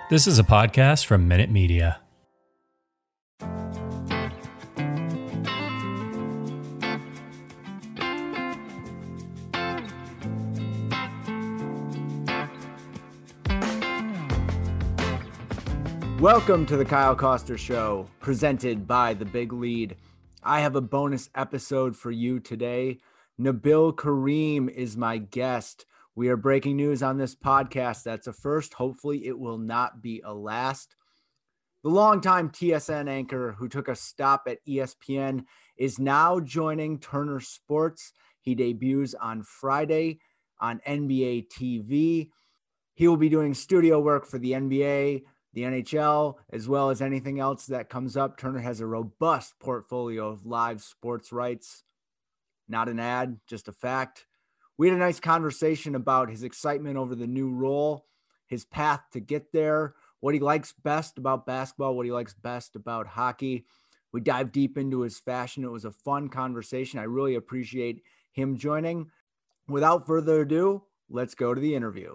This is a podcast from Minute Media. Welcome to the Kyle Koster Show, presented by The Big Lead. I have a bonus episode for you today. Nabil Karim is my guest. We are breaking news on this podcast. That's a first. Hopefully it will not be a last. The longtime TSN anchor who took a stop at ESPN is now joining Turner Sports. He debuts on Friday on NBA TV. He will be doing studio work for the NBA, the NHL, as well as anything else that comes up. Turner has a robust portfolio of live sports rights. Not an ad, just a fact. We had a nice conversation about his excitement over the new role, his path to get there, what he likes best about basketball, what he likes best about hockey. We dive deep into his fashion. It was a fun conversation. I really appreciate him joining. Without further ado, let's go to the interview.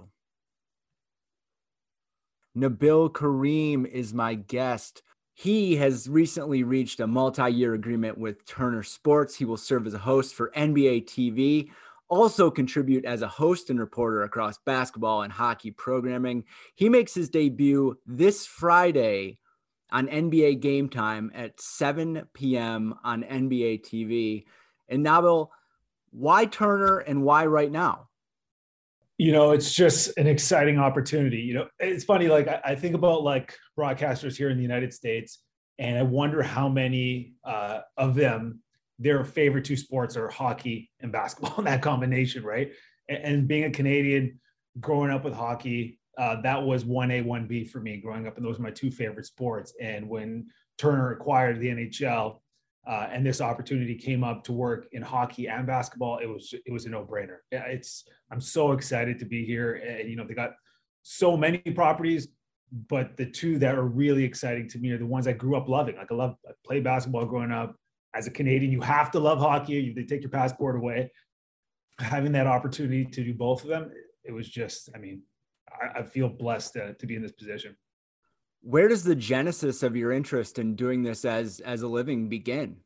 Nabil Karim is my guest. He has recently reached a multi-year agreement with Turner Sports. He will serve as a host for NBA TV, also contribute as a host and reporter across basketball and hockey programming. He makes his debut this Friday on NBA Game Time at 7 p.m. on NBA TV. And Nabil, why Turner and why right now? You know, it's just an exciting opportunity. You know, it's funny, like I think about like broadcasters here in the United States, and I wonder how many of them, their favorite two sports are hockey and basketball in that combination, right? And being a Canadian, growing up with hockey, that was 1A, 1B for me growing up, and those were my two favorite sports. And when Turner acquired the NHL, and this opportunity came up to work in hockey and basketball, it was a no-brainer. I'm so excited to be here. And, you know, they got so many properties, but the two that are really exciting to me are the ones I grew up loving. Like I played basketball growing up. As a Canadian, you have to love hockey. They take your passport away. Having that opportunity to do both of them, it was just, I feel blessed to be in this position. Where does the genesis of your interest in doing this as a living begin?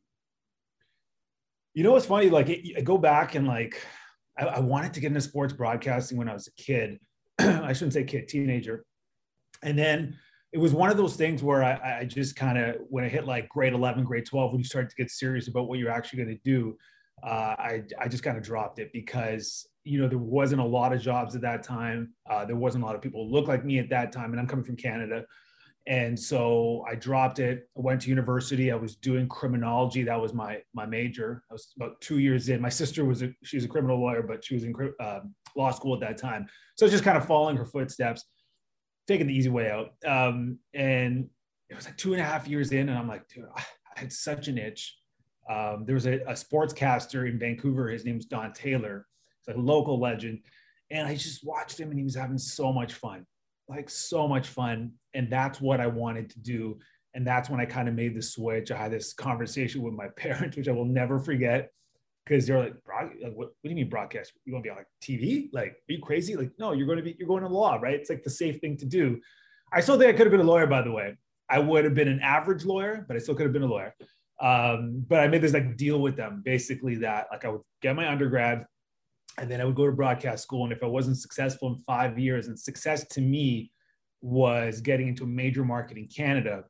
You know, what's funny, like I go back and like, I wanted to get into sports broadcasting when I was a kid. I shouldn't say kid, teenager. And then it was one of those things where I just kind of, when I hit like grade 11, grade 12, when you start to get serious about what you're actually going to do, I just kind of dropped it because, you know, there wasn't a lot of jobs at that time. There wasn't a lot of people who looked like me at that time. And I'm coming from Canada. And so I dropped it. I went to university. I was doing criminology. That was my major. I was about 2 years in. My sister she was a criminal lawyer, but she was in law school at that time. So I was just kind of following her footsteps, taking the easy way out. And it was like 2.5 years in, and I'm like, dude, I had such an itch. There was a sportscaster in Vancouver. His name was Don Taylor. He's a local legend. And I just watched him, and he was having so much fun. Like so much fun. And that's what I wanted to do. And that's when I kind of made the switch. I had this conversation with my parents, which I will never forget, because they're like, what do you mean broadcast? You want to be on like TV? Like, are you crazy? Like, no, you're going to law, right? It's like the safe thing to do. I still think I could have been a lawyer, by the way. I would have been an average lawyer, but I still could have been a lawyer. But I made this like deal with them, basically that like I would get my undergrad, and then I would go to broadcast school. And if I wasn't successful in 5 years, and success to me was getting into a major market in Canada,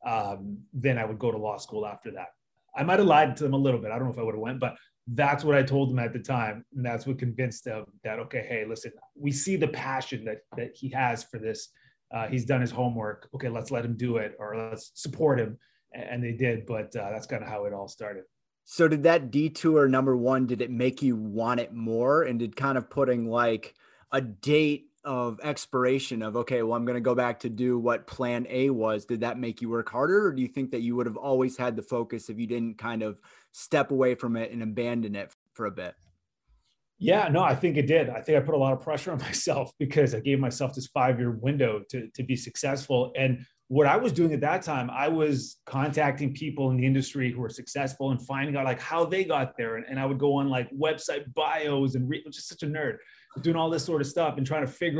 then I would go to law school after that. I might have lied to them a little bit. I don't know if I would have went, but that's what I told them at the time. And that's what convinced them that, okay, hey, listen, we see the passion that he has for this. He's done his homework. Okay, let's let him do it, or let's support him. And they did, but that's kind of how it all started. So did that detour, number one, did it make you want it more? And did kind of putting like a date of expiration of, okay, well, I'm going to go back to do what plan A was, did that make you work harder? Or do you think that you would have always had the focus if you didn't kind of step away from it and abandon it for a bit? Yeah, no, I think it did. I think I put a lot of pressure on myself because I gave myself this 5-year window to be successful. And what I was doing at that time, I was contacting people in the industry who were successful and finding out like how they got there. And I would go on like website bios and just such a nerd, doing all this sort of stuff and trying to figure out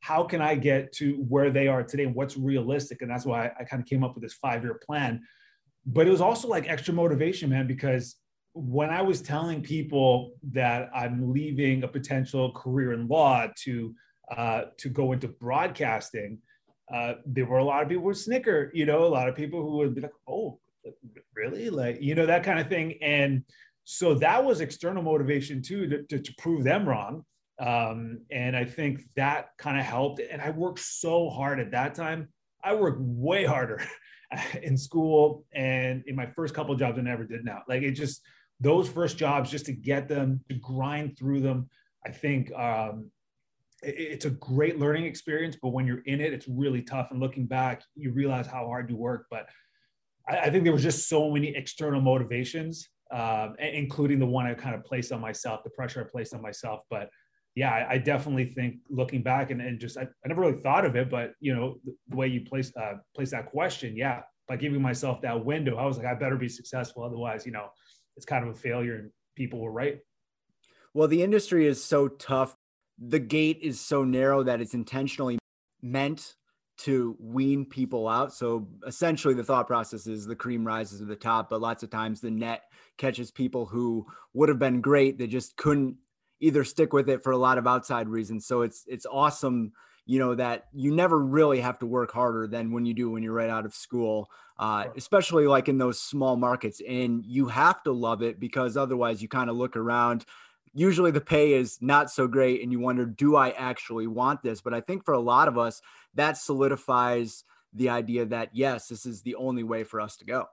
how can I get to where they are today and what's realistic? And that's why I kind of came up with this 5-year plan. But it was also like extra motivation, man, because when I was telling people that I'm leaving a potential career in law to go into broadcasting, there were a lot of people who would snicker, a lot of people who would be like, oh, really? Like, that kind of thing. And so that was external motivation too, to prove them wrong. And I think that kind of helped. And I worked so hard at that time. I worked way harder in school and in my first couple of jobs than I ever did now. Like, it just, those first jobs, just to get them, to grind through them, I think it's a great learning experience, but when you're in it, it's really tough. And looking back, you realize how hard you work. But I think there was just so many external motivations, including the one I kind of placed on myself, the pressure I placed on myself. But yeah, I definitely think looking back and just, I never really thought of it, but the way you place that question, yeah, by giving myself that window, I was like, I better be successful. Otherwise, it's kind of a failure, and people were right. Well, the industry is so tough. The gate is so narrow that it's intentionally meant to wean people out. So essentially the thought process is the cream rises to the top, but lots of times the net catches people who would have been great. They just couldn't either stick with it for a lot of outside reasons. So it's awesome, that you never really have to work harder than when you're right out of school, especially like in those small markets. And you have to love it, because otherwise you kind of look around. Usually the pay is not so great and you wonder, do I actually want this? But I think for a lot of us, that solidifies the idea that, yes, this is the only way for us to go.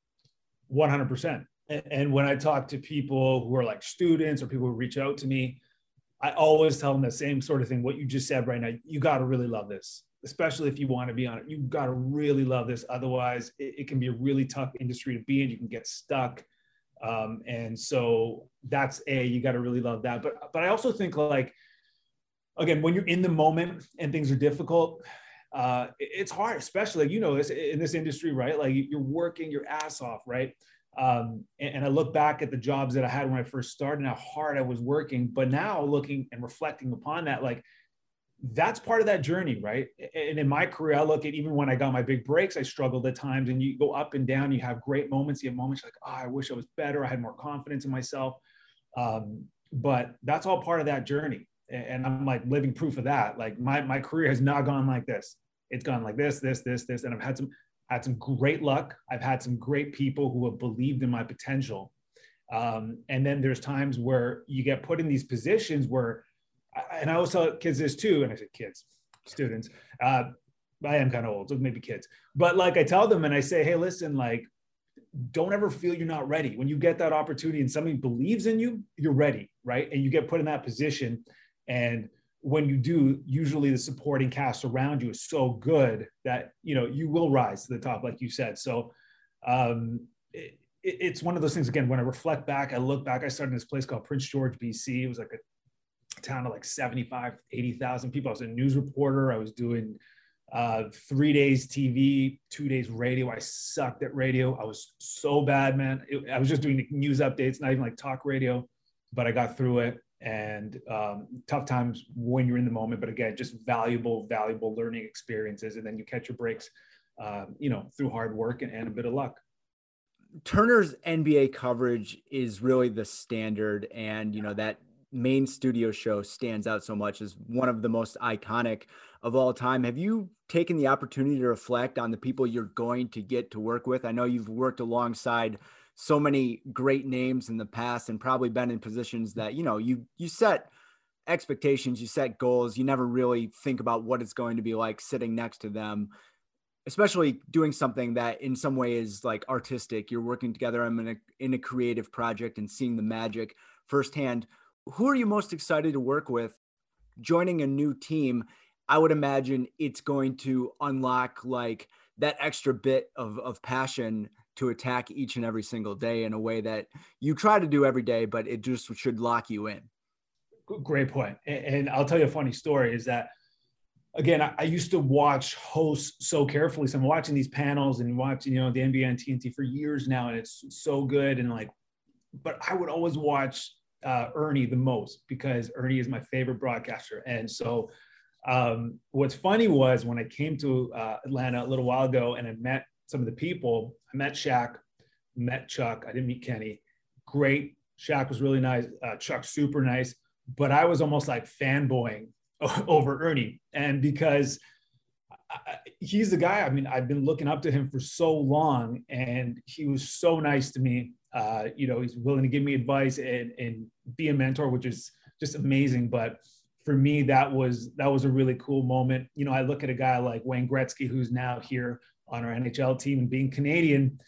100%. And when I talk to people who are like students or people who reach out to me, I always tell them the same sort of thing. What you just said right now, you got to really love this, especially if you want to be on it. You got to really love this. Otherwise, it can be a really tough industry to be in. You can get stuck. And so that's you got to really love that. But I also think, like, again, when you're in the moment and things are difficult, it's hard, especially, in this industry, right? Like, you're working your ass off, right? And I look back at the jobs that I had when I first started and how hard I was working, but now looking and reflecting upon that, like, that's part of that journey, right? And in my career, I look at, even when I got my big breaks, I struggled at times, and you go up and down, you have great moments, you have moments like, oh, I wish I was better, I had more confidence in myself. But that's all part of that journey. And I'm like living proof of that. Like, my career has not gone like this. It's gone like this. And I've had some great luck. I've had some great people who have believed in my potential. And then there's times where you get put in these positions where, and I always tell kids this too, and I said kids, students, I am kind of old, so maybe kids. But like, I tell them and I say, hey, listen, like, don't ever feel you're not ready. When you get that opportunity and somebody believes in you, you're ready, right? And you get put in that position. And when you do, usually the supporting cast around you is so good that, you will rise to the top, like you said. So it's one of those things, again, when I reflect back, I look back, I started in this place called Prince George, BC. It was like a town of like 75, 80,000 people. I was a news reporter. I was doing 3 days TV, 2 days radio. I sucked at radio. I was so bad, man. I was just doing news updates, not even like talk radio, but I got through it. And tough times when you're in the moment, but again, just valuable learning experiences. And then you catch your breaks, through hard work and a bit of luck. Turner's NBA coverage is really the standard. And, that main studio show stands out so much as one of the most iconic of all time. Have you taken the opportunity to reflect on the people you're going to get to work with? I know you've worked alongside so many great names in the past and probably been in positions that, you set expectations, you set goals, you never really think about what it's going to be like sitting next to them, especially doing something that in some way is like artistic. You're working together in a creative project and seeing the magic firsthand. Who are you most excited to work with? Joining a new team, I would imagine it's going to unlock like that extra bit of passion to attack each and every single day in a way that you try to do every day, but it just should lock you in. Great point. And I'll tell you a funny story is that, again, I used to watch hosts so carefully. So I'm watching these panels and watching, the NBA and TNT for years now, and it's so good. And like, but I would always watch Ernie the most because Ernie is my favorite broadcaster. And so What's funny was when I came to Atlanta a little while ago and I met some of the people, I met Shaq, met Chuck. I didn't meet Kenny. Great. Shaq was really nice. Chuck, super nice. But I was almost like fanboying over Ernie. And because he's the guy, I mean, I've been looking up to him for so long, and he was so nice to me. He's willing to give me advice and be a mentor, which is just amazing. But for me, that was a really cool moment. I look at a guy like Wayne Gretzky, who's now here on our NHL team, and being Canadian,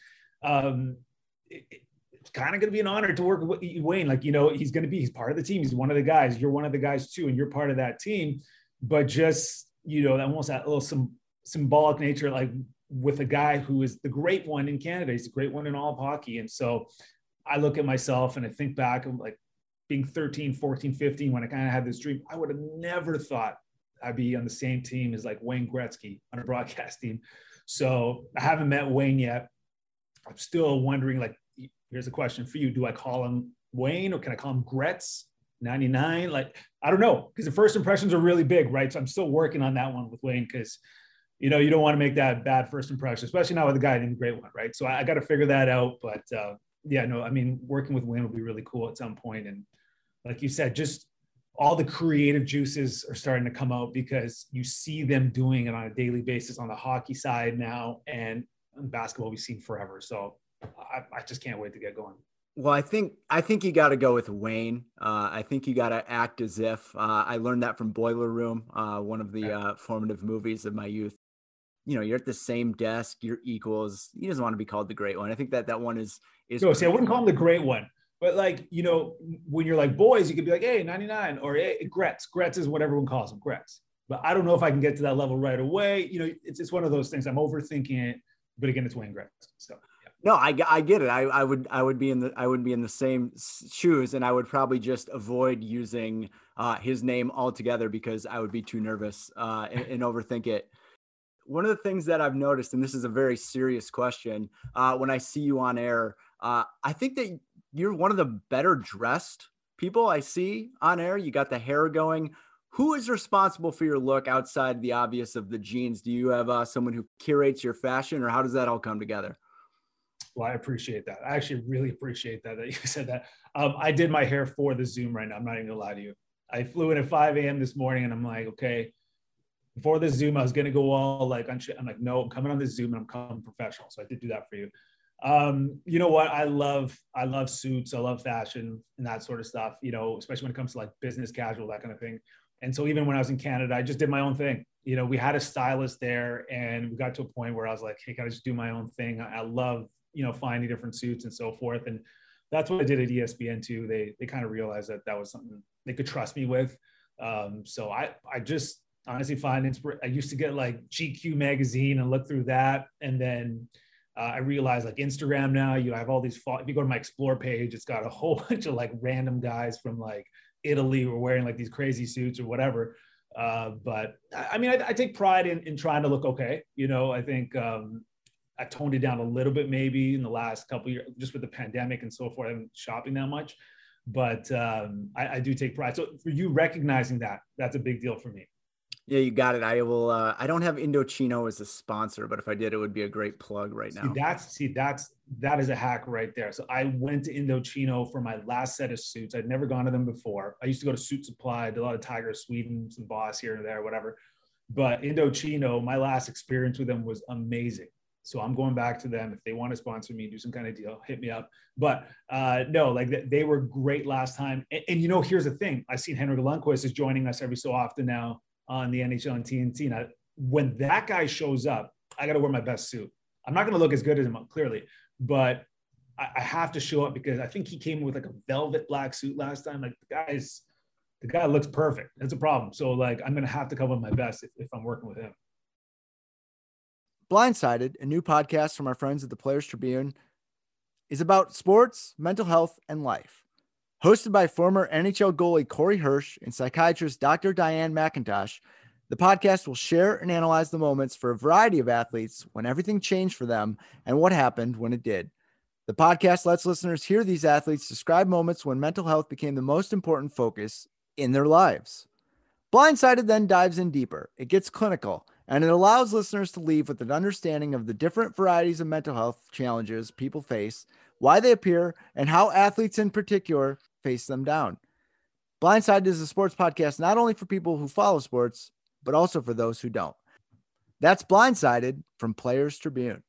it's kind of going to be an honor to work with Wayne. He's part of the team. He's one of the guys. You're one of the guys too, and you're part of that team. But just, almost that little symbolic nature, like with a guy who is the great one in Canada. He's the great one in all of hockey. And so I look at myself and I think back of like being 13, 14, 15, when I kind of had this dream. I would have never thought I'd be on the same team as like Wayne Gretzky on a broadcast team. So I haven't met Wayne yet. I'm still wondering, like, here's a question for you. Do I call him Wayne or can I call him Gretz 99? Like, I don't know, because the first impressions are really big, right? So I'm still working on that one with Wayne, because, you don't want to make that bad first impression, especially not with a guy named Great One, right? So I got to figure that out. But working with Wayne will be really cool at some point. And like you said, just all the creative juices are starting to come out because you see them doing it on a daily basis on the hockey side now, and on basketball we've seen forever. So I just can't wait to get going. Well, I think you got to go with Wayne. I think you got to act as if. I learned that from Boiler Room, one of the formative movies of my youth. You're at the same desk, you're equals. He doesn't want to be called the Great One. I think that one is. No, see, I wouldn't call him the Great One, but like, when you're like boys, you could be like, hey, 99, or hey, Gretz. Gretz is what everyone calls him, Gretz. But I don't know if I can get to that level right away. It's one of those things. I'm overthinking it, but again, it's Wayne Gretz. So. No, I get it. I would be in the same shoes, and I would probably just avoid using his name altogether because I would be too nervous and overthink it. One of the things that I've noticed, and this is a very serious question, when I see you on air, I think that you're one of the better dressed people I see on air. You got the hair going. Who is responsible for your look outside the obvious of the jeans? Do you have someone who curates your fashion, or how does that all come together? Well, I appreciate that. I actually really appreciate that you said that. I did my hair for the Zoom right now. I'm not even gonna lie to you. I flew in at 5 a.m. this morning, and I'm like, okay, before the Zoom, I was gonna go all like, I'm like, no, I'm coming on the Zoom and I'm coming professional. So I did do that for you. You know what? I love suits. I love fashion and that sort of stuff, especially when it comes to like business casual, that kind of thing. And so even when I was in Canada, I just did my own thing. We had a stylist there, and we got to a point where I was like, hey, can I just do my own thing? I love, finding different suits and so forth. And that's what I did at ESPN too. They kind of realized that was something they could trust me with. So I just honestly find I used to get like GQ magazine and look through that. And then I realized like Instagram now, you have all these, if you go to my Explore page, it's got a whole bunch of like random guys from like Italy who are wearing like these crazy suits or whatever. But I mean, I take pride in trying to look okay. I think I toned it down a little bit maybe in the last couple of years, just with the pandemic and so forth. I haven't been shopping that much, but I do take pride. So for you recognizing that's a big deal for me. Yeah, you got it. I will. I don't have Indochino as a sponsor, but if I did, it would be a great plug right now. That is a hack right there. So I went to Indochino for my last set of suits. I'd never gone to them before. I used to go to Suit Supply, did a lot of Tiger Sweden, some Boss here and there, whatever. But Indochino, my last experience with them was amazing. So I'm going back to them. If they want to sponsor me, do some kind of deal, hit me up. But no, like they were great last time. And here's the thing. I've seen Henrik Lundqvist is joining us every so often now on the NHL and TNT. Now, when that guy shows up, I got to wear my best suit. I'm not going to look as good as him, clearly, but I have to show up because I think he came with like a velvet black suit last time. Like the guy looks perfect. That's a problem. So like, I'm going to have to come with my best if I'm working with him. Blindsided, a new podcast from our friends at the Players Tribune, is about sports, mental health, and life. Hosted by former NHL goalie Corey Hirsch and psychiatrist Dr. Diane McIntosh, the podcast will share and analyze the moments for a variety of athletes when everything changed for them and what happened when it did. The podcast lets listeners hear these athletes describe moments when mental health became the most important focus in their lives. Blindsided then dives in deeper. It gets clinical, and it allows listeners to leave with an understanding of the different varieties of mental health challenges people face, why they appear, and how athletes in particular face them down. Blindsided is a sports podcast not only for people who follow sports, but also for those who don't. That's Blindsided from Players Tribune.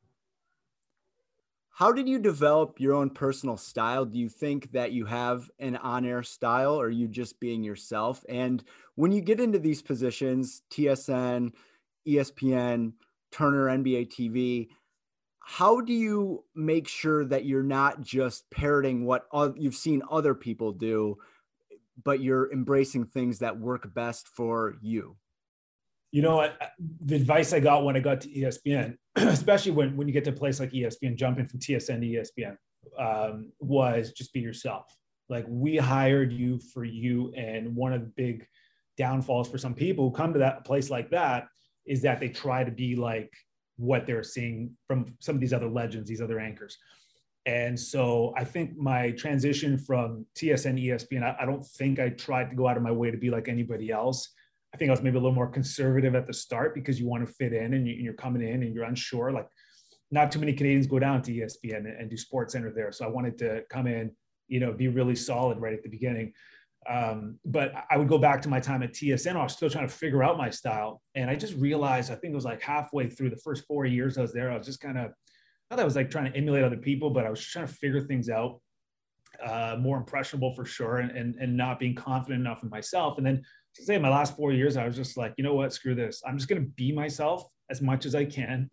How did you develop your own personal style? Do you think that you have an on-air style, or are you just being yourself? And when you get into these positions, TSN, ESPN, Turner, NBA TV, how do you make sure that you're not just parroting what you've seen other people do, but you're embracing things that work best for you? You know, the advice I got when I got to ESPN, especially when you get to a place like ESPN, jumping from TSN to ESPN, was just be yourself. Like, we hired you for you. And one of the big downfalls for some people who come to that place like that is that they try to be like what they're seeing from some of these other legends, these other anchors. And so I think my transition from TSN to ESPN, I don't think I tried to go out of my way to be like anybody else. I think I was maybe a little more conservative at the start because you want to fit in, and you're coming in and you're unsure. Like, not too many Canadians go down to ESPN and do Sports Center there. So I wanted to come in, be really solid right at the beginning. But I would go back to my time at TSN. I was still trying to figure out my style. And I just realized, I think it was like halfway through the first 4 years I was there, I was just kind of, not that I was like trying to emulate other people, but I was just trying to figure things out, more impressionable for sure, and not being confident enough in myself. And then to say in my last 4 years, I was just like, you know what, screw this. I'm just going to be myself as much as I can.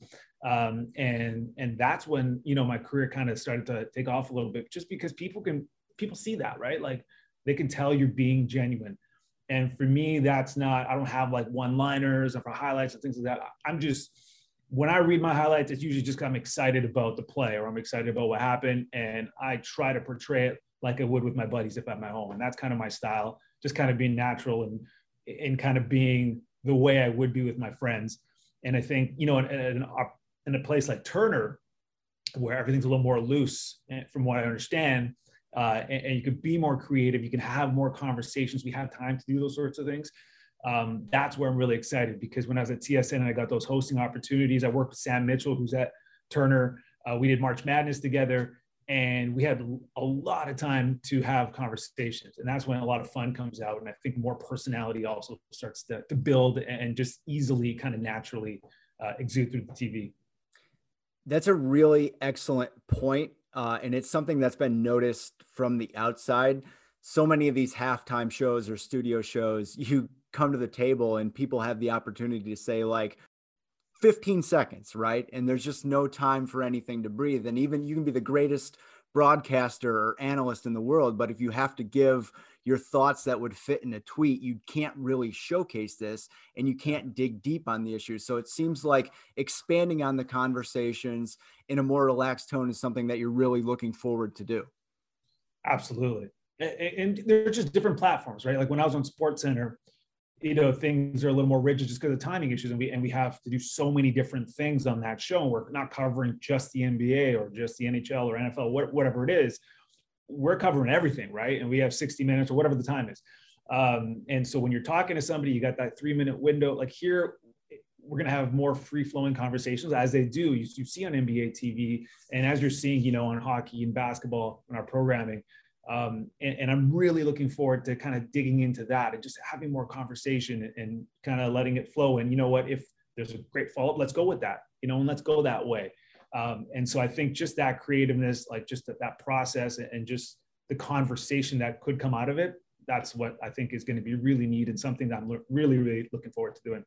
And that's when, my career kind of started to take off a little bit, just because people see that, right? Like, they can tell you're being genuine. And for me, that's not, I don't have like one-liners or highlights and things like that. I'm just, when I read my highlights, it's usually just I'm excited about the play, or I'm excited about what happened. And I try to portray it like I would with my buddies if I'm at home. And that's kind of my style, just kind of being natural and kind of being the way I would be with my friends. And I think, in a place like Turner, where everything's a little more loose, from what I understand, and you could be more creative, you can have more conversations. We have time to do those sorts of things. That's where I'm really excited, because when I was at TSN and I got those hosting opportunities, I worked with Sam Mitchell, who's at Turner. We did March Madness together, and we had a lot of time to have conversations. And that's when a lot of fun comes out. And I think more personality also starts to build and just easily kind of naturally exude through the TV. That's a really excellent point. And it's something that's been noticed from the outside. So many of these halftime shows or studio shows, you come to the table and people have the opportunity to say like 15 seconds, right? And there's just no time for anything to breathe. And even you can be the greatest broadcaster or analyst in the world, but if you have to give your thoughts that would fit in a tweet, you can't really showcase this, and you can't dig deep on the issues. So it seems like expanding on the conversations in a more relaxed tone is something that you're really looking forward to do. Absolutely. And they're just different platforms, right? Like when I was on Sports Center, things are a little more rigid just because of timing issues. And we have to do so many different things on that show. And we're not covering just the NBA or just the NHL or NFL, whatever it is. We're covering everything, right? And we have 60 minutes or whatever the time is. And so when you're talking to somebody, you got that 3-minute window. Like here, we're going to have more free-flowing conversations, as they do. You see on NBA TV, and as you're seeing, on hockey and basketball in our programming. And I'm really looking forward to kind of digging into that and just having more conversation and kind of letting it flow. And you know what, if there's a great follow-up, let's go with that, and let's go that way. And so I think just that creativeness, like just that process and just the conversation that could come out of it, that's what I think is going to be really neat and something that I'm really, really looking forward to doing.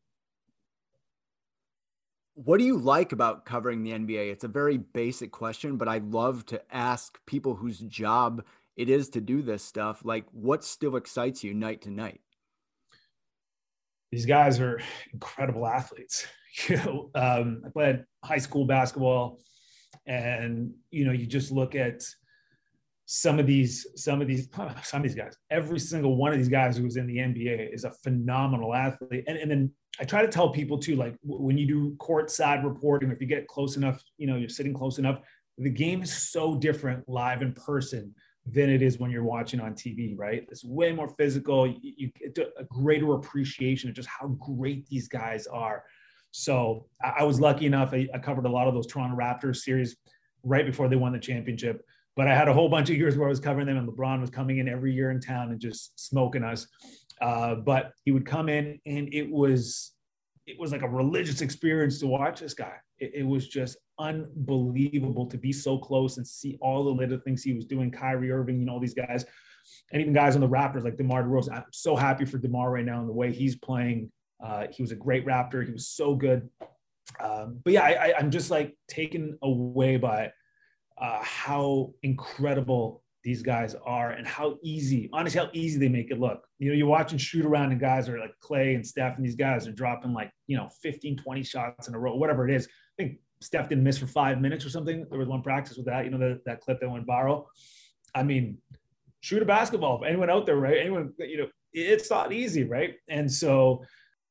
What do you like about covering the NBA? It's a very basic question, but I love to ask people whose job it is to do this stuff. Like, what still excites you night to night? These guys are incredible athletes. I played high school basketball, and you just look at some of these guys. Every single one of these guys who was in the NBA is a phenomenal athlete. And then I try to tell people too, like when you do courtside reporting, if you get close enough, you're sitting close enough, the game is so different live in person than it is when you're watching on TV, right? It's way more physical. You get a greater appreciation of just how great these guys are. So I was lucky enough. I covered a lot of those Toronto Raptors series right before they won the championship. But I had a whole bunch of years where I was covering them, and LeBron was coming in every year in town and just smoking us. But he would come in, and it was like a religious experience to watch this guy. It was just unbelievable to be so close and see all the little things he was doing. Kyrie Irving, all these guys, and even guys on the Raptors like DeMar DeRozan. I'm so happy for DeMar right now and the way he's playing. He was a great Raptor. He was so good. But yeah, I'm just like taken away by how incredible these guys are and how easy they make it look. You're watching shoot around and guys are like Clay and Steph, and these guys are dropping like, 15, 20 shots in a row, whatever it is. I think Steph didn't miss for 5 minutes or something. There was one practice with that, that clip that went viral. I mean, shoot a basketball. Anyone out there, right? Anyone, it's not easy, right? And so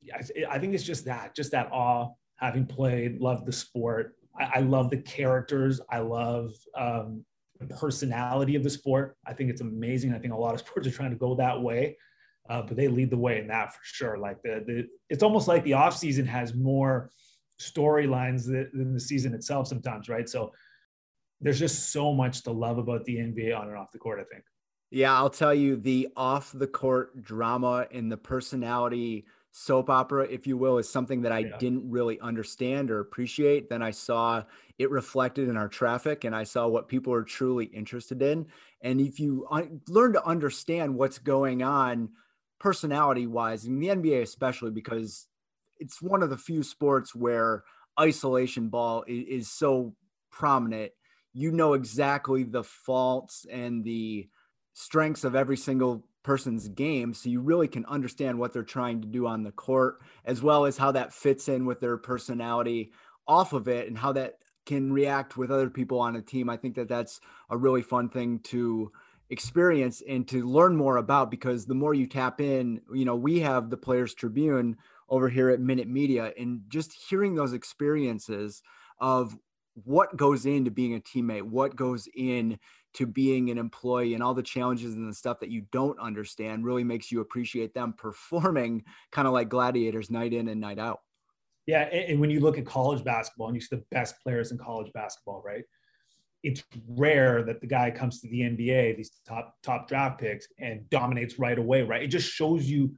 I think it's just that awe, having played, loved the sport. I love the characters. I love the personality of the sport. I think it's amazing. I think a lot of sports are trying to go that way, but they lead the way in that for sure. Like it's almost like the off season has more storylines than the season itself sometimes, right? So there's just so much to love about the NBA on and off the court, I think. Yeah, I'll tell you, the off the court drama and the personality soap opera, if you will, is something that I didn't really understand or appreciate. Then I saw it reflected in our traffic, and I saw what people are truly interested in. And if you learn to understand what's going on personality wise, in the NBA especially, because it's one of the few sports where isolation ball is so prominent, exactly the faults and the strengths of every single person's game, so you really can understand what they're trying to do on the court, as well as how that fits in with their personality off of it and how that can react with other people on a team. I think that that's a really fun thing to experience and to learn more about, because the more you tap in, we have the Players Tribune over here at Minute Media, and just hearing those experiences of what goes into being a teammate, what goes in to being an employee, and all the challenges and the stuff that you don't understand really makes you appreciate them performing kind of like gladiators night in and night out. Yeah. And when you look at college basketball and you see the best players in college basketball, right? It's rare that the guy comes to the NBA, these top draft picks, and dominates right away, right? It just shows you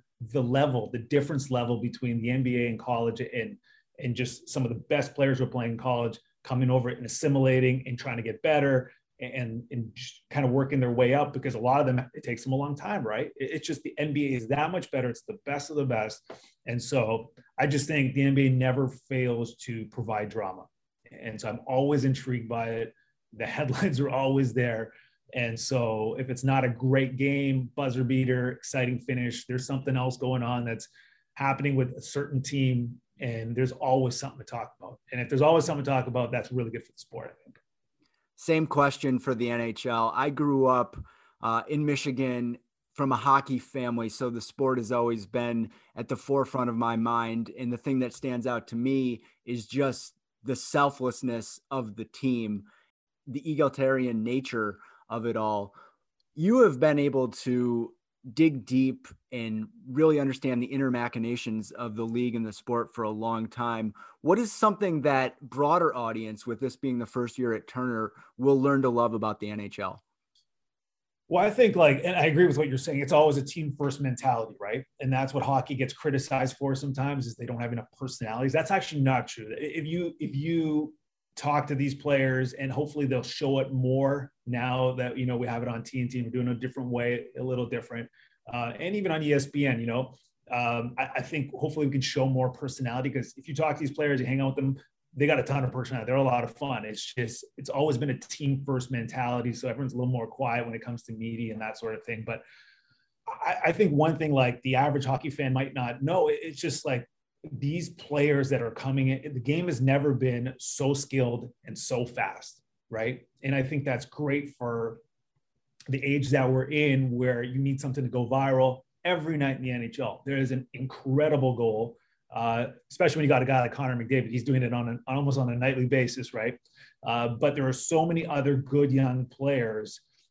the difference level between the NBA and college, and just some of the best players who are playing in college coming over and assimilating and trying to get better and just kind of working their way up, because a lot of them, it takes them a long time, right? It's just the NBA is that much better. It's the best of the best. And so I just think the NBA never fails to provide drama. And so I'm always intrigued by it. The headlines are always there. And so if it's not a great game, buzzer beater, exciting finish, there's something else going on that's happening with a certain team, and there's always something to talk about. And if there's always something to talk about, that's really good for the sport, I think. Same question for the NHL. I grew up in Michigan from a hockey family, so the sport has always been at the forefront of my mind. And the thing that stands out to me is just the selflessness of the team, the egalitarian nature of it all. You have been able to dig deep and really understand the inner machinations of the league and the sport for a long time. What is something that broader audience, with this being the first year at Turner, will learn to love about the NHL? Well, I think and I agree with what you're saying. It's always a team first mentality, right? And that's what hockey gets criticized for sometimes, is they don't have enough personalities. That's actually not true. If you talk to these players, and hopefully they'll show it more now that, we have it on TNT, we're doing it a different way, a little different. And even on ESPN, I think hopefully we can show more personality, because if you talk to these players, you hang out with them, they got a ton of personality. They're a lot of fun. It's always been a team first mentality. So everyone's a little more quiet when it comes to media and that sort of thing. But I think one thing like the average hockey fan might not know, it's just like these players that are coming in, the game has never been so skilled and so fast, right? And I think that's great for the age that we're in, where you need something to go viral every night in the NHL. There is an incredible goal, especially when you got a guy like Connor McDavid. He's doing it almost on a nightly basis, right? But there are so many other good young players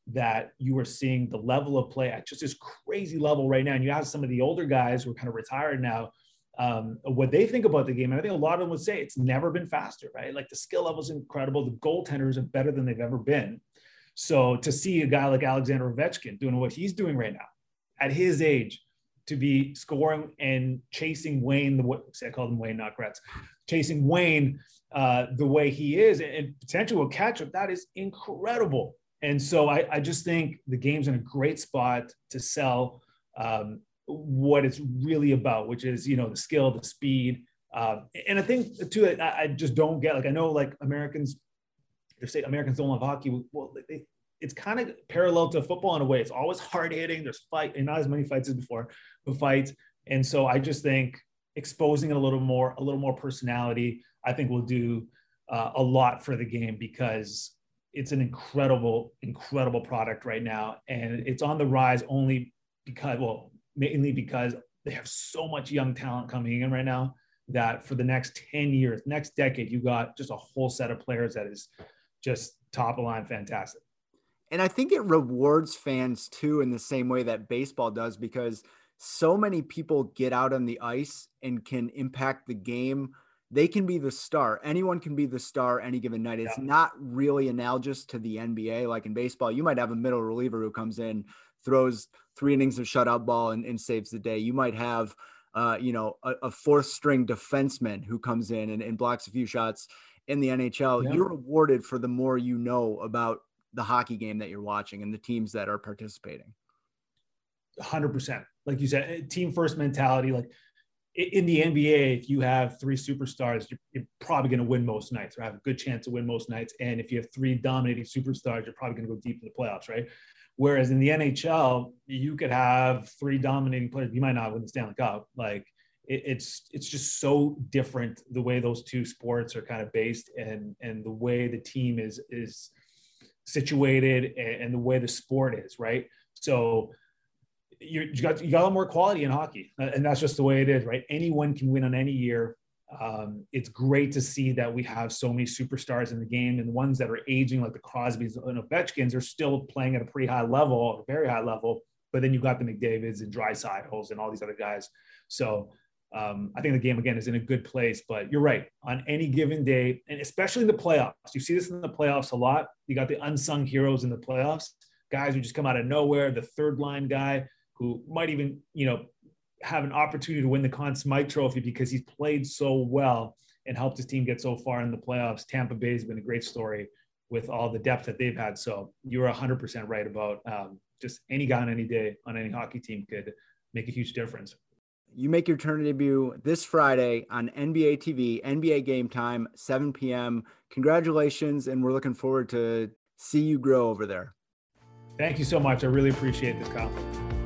that you are seeing the level of play at just this crazy level right now. And you ask some of the older guys who are kind of retired now, what they think about the game. And I think a lot of them would say it's never been faster, right? Like the skill level is incredible. The goaltenders are better than they've ever been. So to see a guy like Alexander Ovechkin doing what he's doing right now at his age, to be scoring and chasing Wayne, I call him Wayne, not Gretz, chasing Wayne the way he is and potentially will catch up, that is incredible. And so I just think the game's in a great spot to sell what it's really about, which is, the skill, the speed. And I think too, I just don't get, like, I know like Americans, they say Americans don't love hockey. Well, it's kind of parallel to football in a way. It's always hard hitting. There's fight, and not as many fights as before, but fights. And so I just think exposing it a little more personality, I think will do a lot for the game, because it's an incredible product right now. And it's on the rise only because, mainly because they have so much young talent coming in right now that for the next 10 years, next decade, you got just a whole set of players that is just top of line fantastic. And I think it rewards fans too, in the same way that baseball does, because so many people get out on the ice and can impact the game. They can be the star. Anyone can be the star any given night. It's not really analogous to the NBA. Like in baseball, you might have a middle reliever who comes in, throws 3 innings of shutout ball and saves the day. You might have, a fourth string defenseman who comes in and blocks a few shots. In the NHL, you're rewarded for the more you know about the hockey game that you're watching and the teams that are participating. 100%. Like you said, team first mentality. Like in the NBA, if you have 3 superstars, you're probably going to win most nights, or have a good chance to win most nights. And if you have 3 dominating superstars, you're probably going to go deep in the playoffs, right? Whereas in the NHL, you could have 3 dominating players. You might not win the Stanley Cup. Like it's just so different the way those 2 sports are kind of based, and the way the team is situated, and the way the sport is, right? So you got a lot more quality in hockey, and that's just the way it is, right? Anyone can win on any year. It's great to see that we have so many superstars in the game, and the ones that are aging, like the Crosbys and Ovechkins, are still playing at a pretty high level, a very high level. But then you've got the McDavids and Draisaitl's and all these other guys. So I think the game, again, is in a good place. But you're right. On any given day, and especially in the playoffs, you see this in the playoffs a lot. You got the unsung heroes in the playoffs, guys who just come out of nowhere, the third line guy who might even, have an opportunity to win the Conn Smythe Trophy because he's played so well and helped his team get so far in the playoffs. Tampa Bay has been a great story with all the depth that they've had. So you're 100% right about just any guy on any day on any hockey team could make a huge difference. You make your tournament debut this Friday on NBA TV, NBA Game Time, 7 p.m. Congratulations, and we're looking forward to see you grow over there. Thank you so much. I really appreciate this, Kyle.